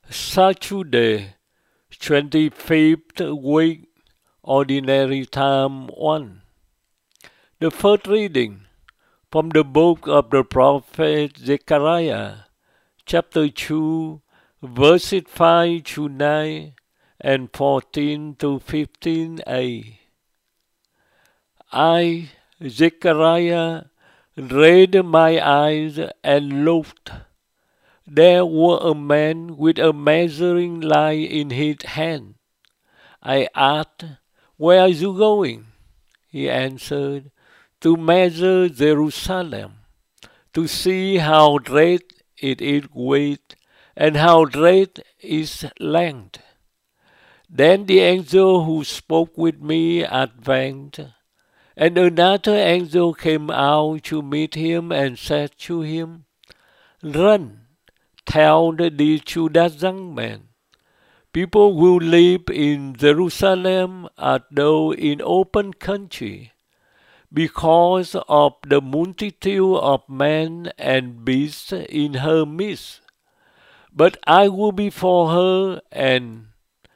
Saturday, 25th week, Ordinary Time 1. The first reading from the book of the prophet Zechariah, chapter 2, verses 5 to 9 and 14 to 15a. I, Zechariah, raised my eyes and looked. There was a man with a measuring line in his hand. I asked, "Where are you going?" He answered, "To measure Jerusalem, to see how great it is width and how great its length." Then the angel who spoke with me advanced, and another angel came out to meet him and said to him, "Run, tell this to that young man. People will live in Jerusalem as though in open country, because of the multitude of men and beasts in her midst. But I will be for her an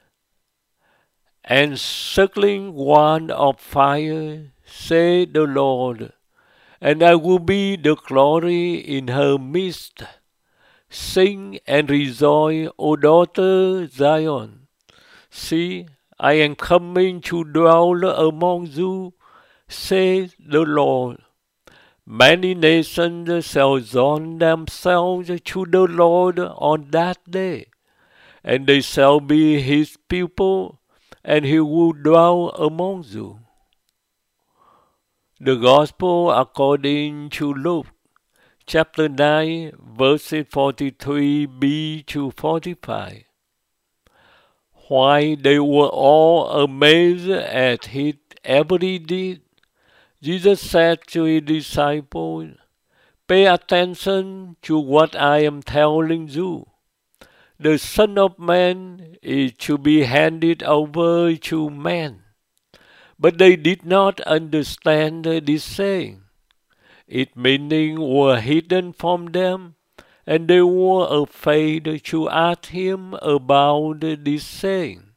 encircling wall of fire, said the Lord, and I will be the glory in her midst. Sing and rejoice, O daughter Zion. See, I am coming to dwell among you, says the Lord. Many nations shall join themselves to the Lord on that day, and they shall be his people, and he will dwell among you. The Gospel according to Luke, chapter 9, verses 43b to 45. While they were all amazed at his every deed, Jesus said to his disciples, "Pay attention to what I am telling you. The Son of Man is to be handed over to men." But they did not understand this saying. Its meaning were hidden from them, and they were afraid to ask him about this saying.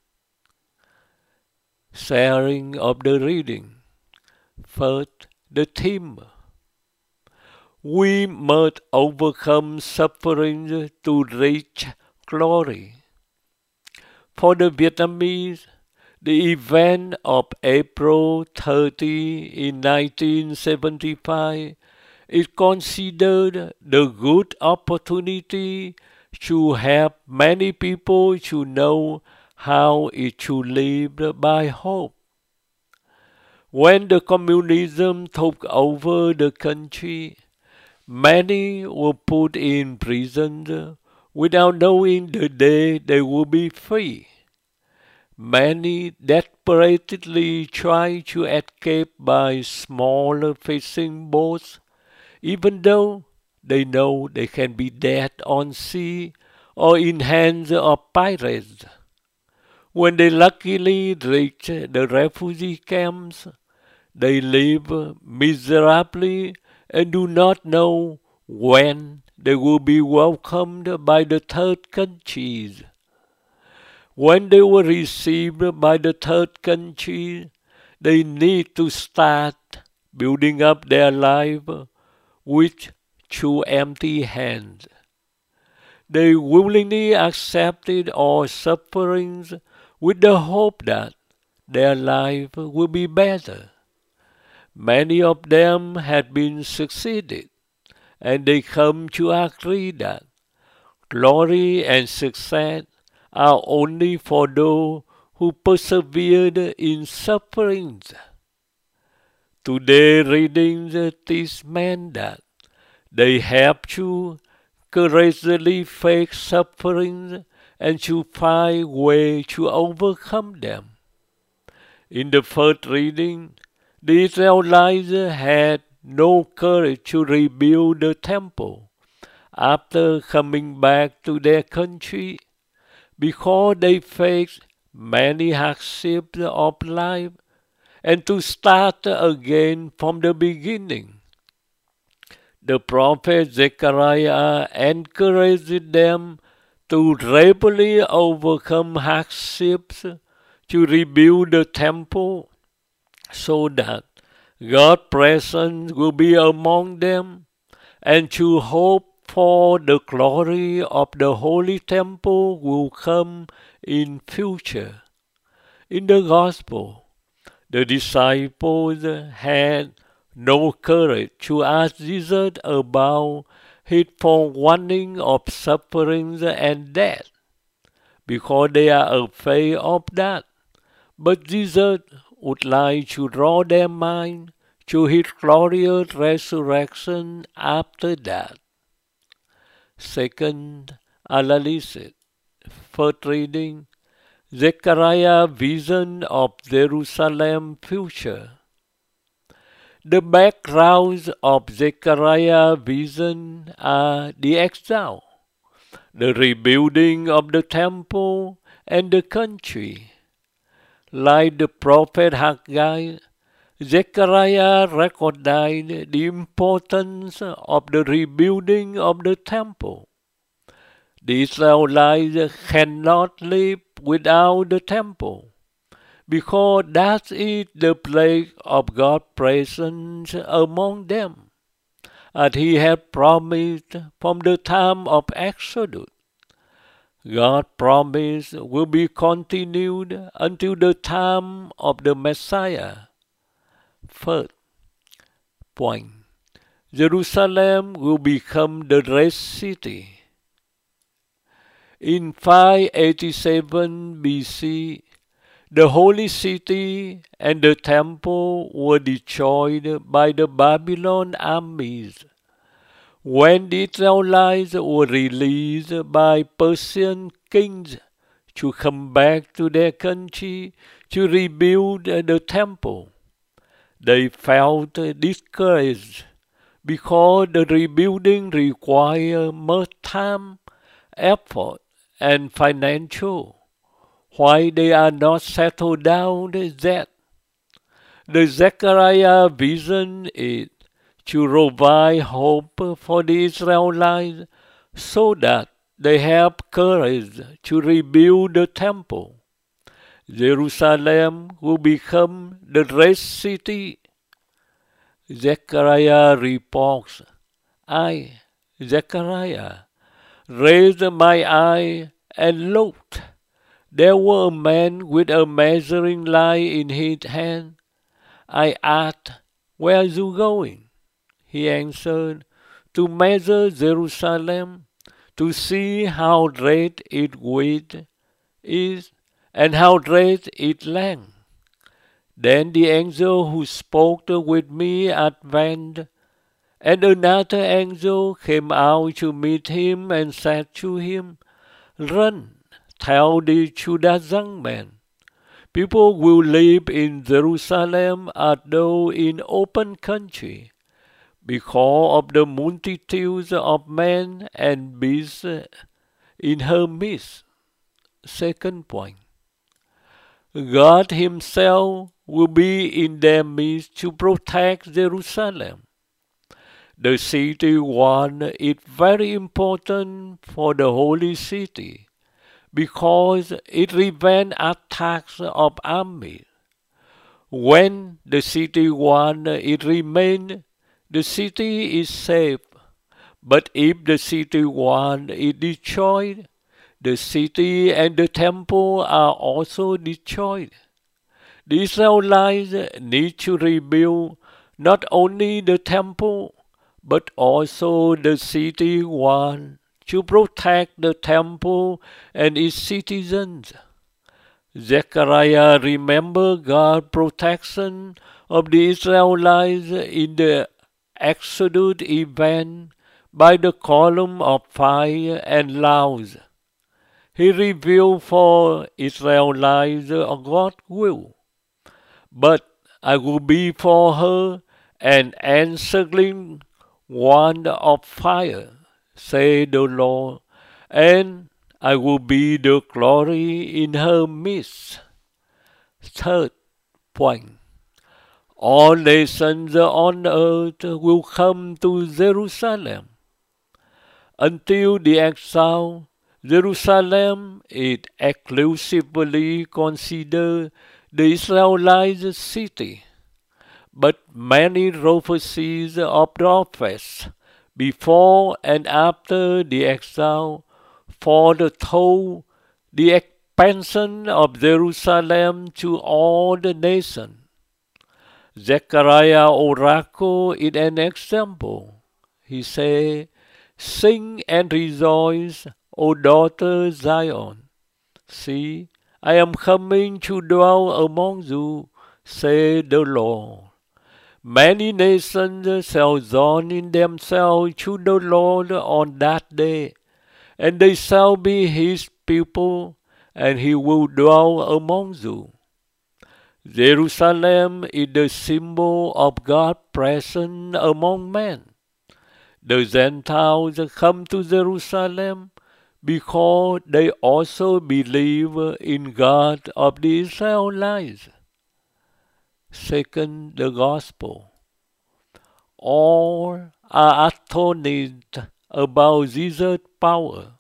Sharing of the reading. First, the theme. We must overcome suffering to reach glory. For the Vietnamese, the event of April 30 in 1975 is considered the good opportunity to help many people to know how it should live by hope. When the communism took over the country, many were put in prison without knowing the day they would be free. Many desperately try to escape by smaller fishing boats, even though they know they can be dead on sea or in hands of pirates. When they luckily reach the refugee camps, they live miserably and do not know when they will be welcomed by the third countries. When they were received by the third country, they need to start building up their life with two empty hands. They willingly accepted all sufferings with the hope that their life will be better. Many of them had been succeeded, and they come to agree that glory and success are only for those who persevered in sufferings. Today's readings teach men that they have to courageously face sufferings and to find ways to overcome them. In the first reading, the Israelites had no courage to rebuild the temple after coming back to their country, because they faced many hardships of life, and to start again from the beginning. The prophet Zechariah encouraged them to rapidly overcome hardships, to rebuild the temple, so that God's presence will be among them, and to hope for the glory of the holy temple will come in future. In the gospel, the disciples had no courage to ask Jesus about his forewarning of sufferings and death, because they are afraid of that. But Jesus would like to draw their mind to his glorious resurrection after that. Second analysis. First reading, Zechariah's vision of Jerusalem future. The backgrounds of Zechariah's vision are the exile, the rebuilding of the temple and the country. Like the prophet Haggai, Zechariah recognized the importance of the rebuilding of the temple. The Israelites cannot live without the temple, because that is the place of God's presence among them, as He had promised from the time of Exodus. God's promise will be continued until the time of the Messiah. First point, Jerusalem will become the rest city. In 587 BC, the holy city and the temple were destroyed by the Babylon armies. When the Israelites were released by Persian kings to come back to their country to rebuild the temple, they felt discouraged because the rebuilding required much time, effort, and financial. Why they are not settled down yet? The Zechariah vision is to provide hope for the Israelites so that they have courage to rebuild the temple. Jerusalem will become the rest city. Zechariah reports, I, Zechariah, raised my eye and looked. There was a man with a measuring line in his hand. I asked, Where are you going? He answered, To measure Jerusalem, to see how great its width is and how great its length. Then the angel who spoke with me advanced, and another angel came out to meet him and said to him, Run, tell the Judah young man, people will live in Jerusalem as though in open country, because of the multitudes of men and beasts in her midst. Second point, God Himself will be in their midst to protect Jerusalem. The city wall is very important for the holy city because it prevents attacks of armies. When the city wall it remains, the city is safe. But if the city wall is destroyed, the city and the temple are also destroyed. The Israelites need to rebuild not only the temple, but also the city wall to protect the temple and its citizens. Zechariah remembered God's protection of the Israelites in the Exodus event by the column of fire and clouds. He revealed for Israelites God's will. But I will be for her an encircling wand of fire, said the Lord, and I will be the glory in her midst. Third point, all nations on earth will come to Jerusalem. Until the exile, Jerusalem is exclusively considered the Israelite city, but many prophecies of prophets before and after the exile foretold the expansion of Jerusalem to all the nations. Zechariah oracle is an example. He said, "Sing and rejoice, O daughter Zion. See, I am coming to dwell among you, said the Lord. Many nations shall join themselves to the Lord on that day, and they shall be his people, and he will dwell among you." Jerusalem is the symbol of God's presence among men. The Gentiles come to Jerusalem because they also believe in God of the Israelites. Second, the Gospel. All are astonished about Jesus' power.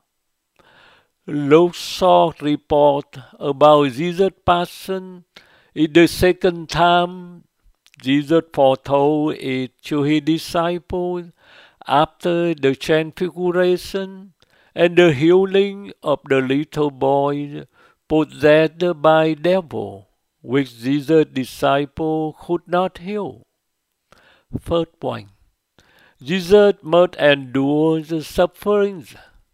Luke's short report about Jesus' passion is the second time Jesus foretold it to his disciples after the transfiguration and the healing of the little boy possessed by devil, which Jesus' disciples could not heal. First point, Jesus must endure the sufferings.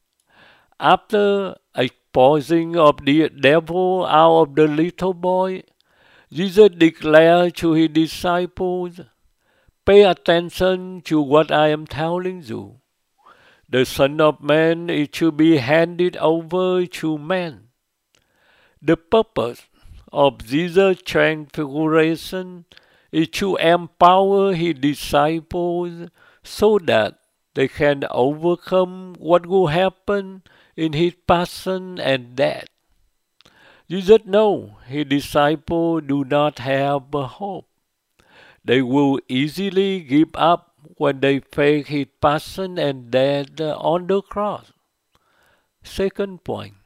After exposing of the devil out of the little boy, Jesus declared to his disciples, "Pay attention to what I am telling you. The Son of Man is to be handed over to men." The purpose of Jesus' transfiguration is to empower his disciples so that they can overcome what will happen in his passion and death. Jesus knows his disciples do not have hope. They will easily give up when they face his passion and death on the cross. Second point,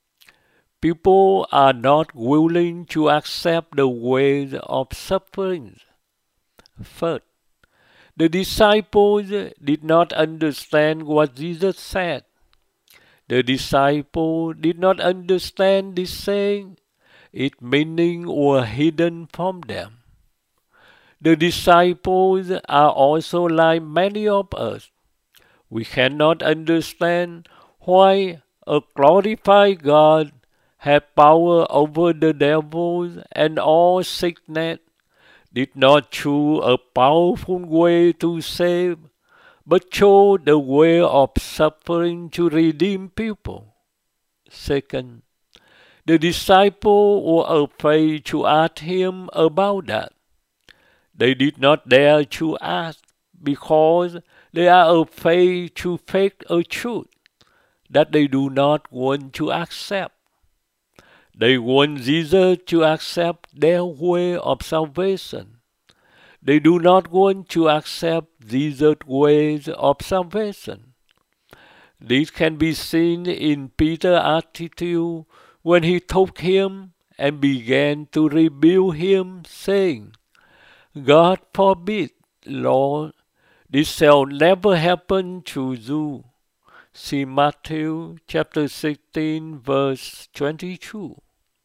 people are not willing to accept the ways of suffering. First, the disciples did not understand what Jesus said. The disciples did not understand this saying. Its meaning was hidden from them. The disciples are also like many of us. We cannot understand why a glorified God had power over the devils and all sickness, did not choose a powerful way to save, but chose the way of suffering to redeem people. Second, the disciples were afraid to ask him about that. They did not dare to ask because they are afraid to face a truth that they do not want to accept. They want Jesus to accept their way of salvation. They do not want to accept Jesus' ways of salvation. This can be seen in Peter's attitude when he took him and began to rebuke him, saying, "God forbid, Lord, this shall never happen to you." See Matthew chapter 16, verse 22.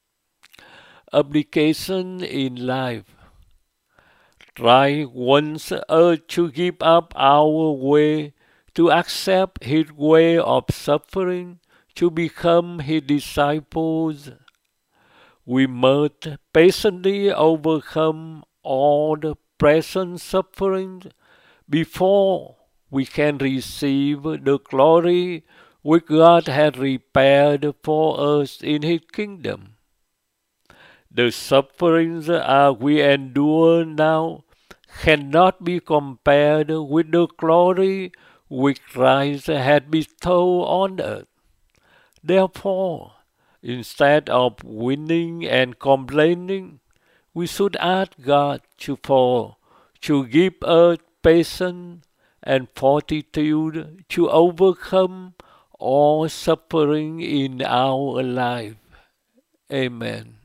Application in life. Christ wants us to give up our way, to accept his way of suffering, to become his disciples. We must patiently overcome all the present sufferings before we can receive the glory which God has prepared for us in his kingdom. The sufferings we endure now cannot be compared with the glory which Christ had bestowed on us. Therefore, instead of whining and complaining, we should ask God to give us patience and fortitude to overcome all suffering in our life. Amen.